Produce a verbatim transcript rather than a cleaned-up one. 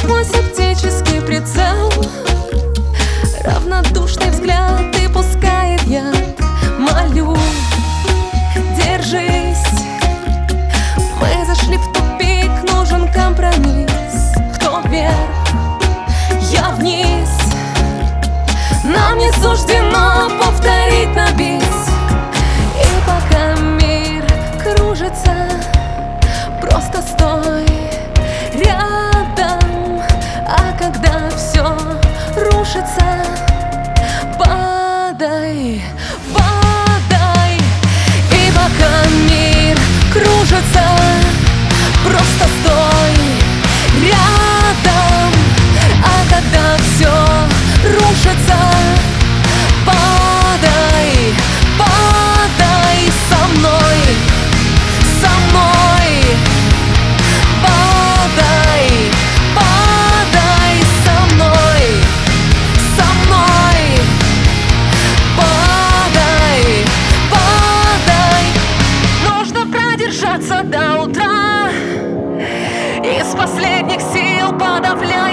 сквозь оптический прицел. Равнодушный взгляд и пускает яд. Молю, держись. Мы зашли в тупик, нужен компромисс. Кто вверх, я вниз. Нам не суждено повторить на бис. И пока мир кружится, просто стой рядом. А когда все рушится, падай, падай. И пока мир кружится, просто стой рядом. А когда все рушится, падай, падай со мной, со мной. Падай, падай со мной, со мной. Падай, падай. Нужно продержаться до утра, из последних сил подавляй